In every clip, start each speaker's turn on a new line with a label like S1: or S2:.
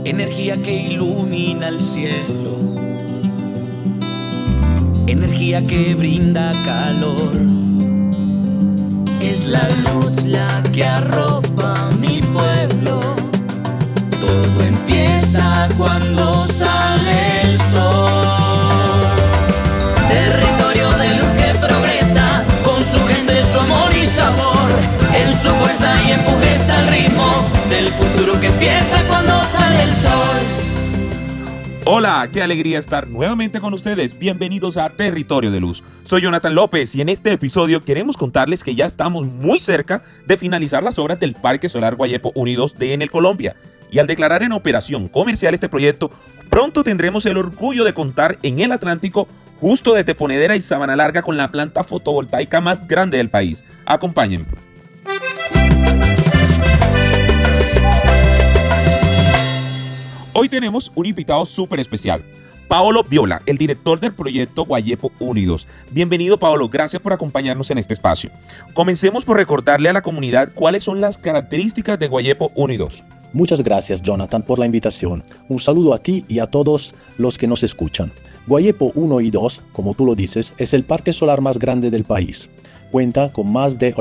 S1: energía que ilumina el cielo, energía que brinda calor. Es la luz la que arropa mi pueblo. Todo empieza cuando sale el sol. Territorio de luz que progresa, con su gente, su amor y sabor. En su fuerza y empuje está el ritmo del futuro que empieza cuando sale el sol.
S2: Hola, qué alegría estar nuevamente con ustedes. Bienvenidos a Territorio de Luz. Soy Jonathan López y en este episodio queremos contarles que ya estamos muy cerca de finalizar las obras del Parque Solar Guayepo 1 y 2 de Enel Colombia. Y al declarar en operación comercial este proyecto, pronto tendremos el orgullo de contar en el Atlántico, justo desde Ponedera y Sabana Larga, con la planta fotovoltaica más grande del país. Acompáñenme. Hoy tenemos un invitado súper especial, Paolo Viola, el director del proyecto Guayepo 1 y 2. Bienvenido, Paolo, gracias por acompañarnos en este espacio. Comencemos por recordarle a la comunidad cuáles son las características de Guayepo 1 y 2.
S3: Muchas gracias, Jonathan, por la invitación. Un saludo a ti y a todos los que nos escuchan. Guayepo 1 y 2, como tú lo dices, es el parque solar más grande del país. Cuenta con más de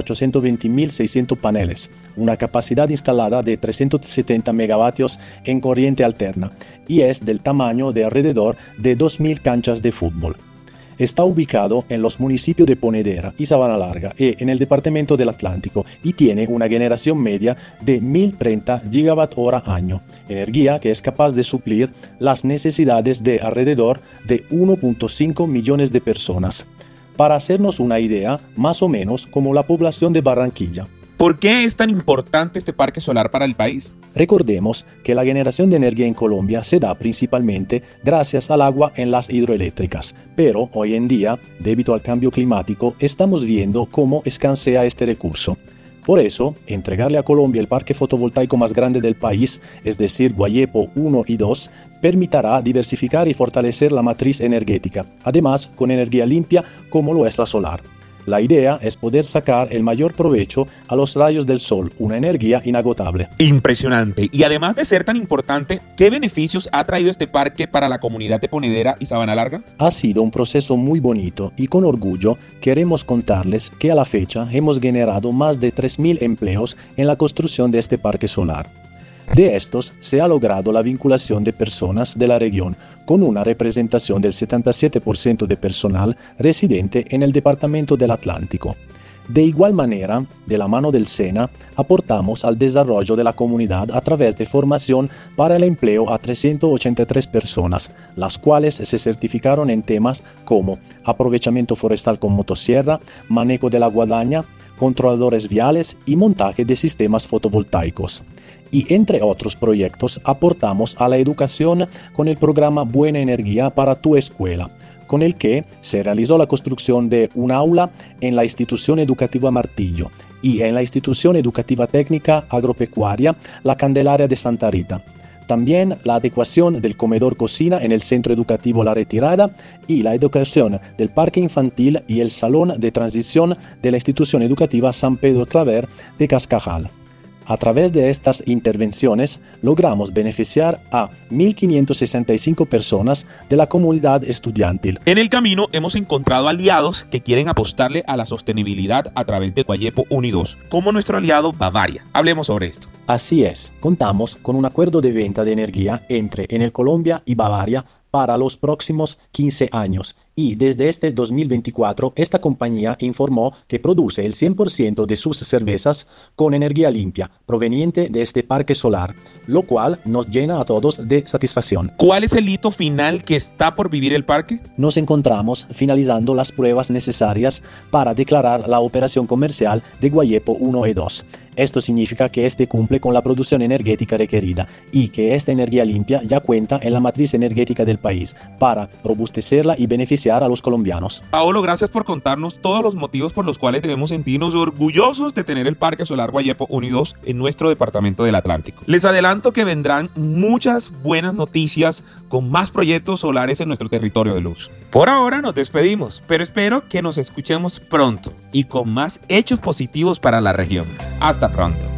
S3: 820.600 paneles, una capacidad instalada de 370 megavatios en corriente alterna y es del tamaño de alrededor de 2.000 canchas de fútbol. Está ubicado en los municipios de Ponedera y Sabana Larga y en el departamento del Atlántico y tiene una generación media de 1.030 gigawatt-hora año, energía que es capaz de suplir las necesidades de alrededor de 1.5 millones de personas. Para hacernos una idea, más o menos como la población de Barranquilla.
S2: ¿Por qué es tan importante este parque solar para el país?
S3: Recordemos que la generación de energía en Colombia se da principalmente gracias al agua en las hidroeléctricas, pero hoy en día, debido al cambio climático, estamos viendo cómo escasea este recurso. Por eso, entregarle a Colombia el parque fotovoltaico más grande del país, es decir, Guayepo 1 y 2, permitirá diversificar y fortalecer la matriz energética, además con energía limpia como lo es la solar. La idea es poder sacar el mayor provecho a los rayos del sol, una energía inagotable.
S2: Impresionante. Y además de ser tan importante, ¿qué beneficios ha traído este parque para la comunidad de Ponedera y Sabana Larga?
S3: Ha sido un proceso muy bonito y con orgullo queremos contarles que a la fecha hemos generado más de 3.000 empleos en la construcción de este parque solar. De estos se ha logrado la vinculación de personas de la región, con una representación del 77% de personal residente en el departamento del Atlántico. De igual manera, de la mano del SENA, aportamos al desarrollo de la comunidad a través de formación para el empleo a 383 personas, las cuales se certificaron en temas como aprovechamiento forestal con motosierra, manejo de la guadaña, controladores viales y montaje de sistemas fotovoltaicos. Y entre otros proyectos aportamos a la educación con el programa Buena Energía para tu Escuela, con el que se realizó la construcción de un aula en la institución educativa Martillo y en la institución educativa técnica agropecuaria La Candelaria de Santa Rita. También la adecuación del comedor cocina en el centro educativo La Retirada y la educación del parque infantil y el salón de transición de la institución educativa San Pedro Claver de Cascajal. A través de estas intervenciones logramos beneficiar a 1.565 personas de la comunidad estudiantil.
S2: En el camino hemos encontrado aliados que quieren apostarle a la sostenibilidad a través de Guayepo 1 y 2, como nuestro aliado Bavaria. Hablemos sobre esto.
S3: Así es, contamos con un acuerdo de venta de energía entre Enel Colombia y Bavaria para los próximos 15 años y desde este 2024 esta compañía informó que produce el 100% de sus cervezas con energía limpia proveniente de este parque solar, lo cual nos llena a todos de satisfacción.
S2: ¿Cuál es el hito final que está por vivir el parque?
S3: Nos encontramos finalizando las pruebas necesarias para declarar la operación comercial de Guayepo 1 y 2. Esto significa que este cumple con la producción energética requerida y que esta energía limpia ya cuenta en la matriz energética del país para robustecerla y beneficiar a los colombianos.
S2: Paolo, gracias por contarnos todos los motivos por los cuales debemos sentirnos orgullosos de tener el Parque Solar Guayepo 1 y 2 en nuestro departamento del Atlántico. Les adelanto que vendrán muchas buenas noticias con más proyectos solares en nuestro territorio de luz. Por ahora nos despedimos, pero espero que nos escuchemos pronto y con más hechos positivos para la región. Hasta pronto.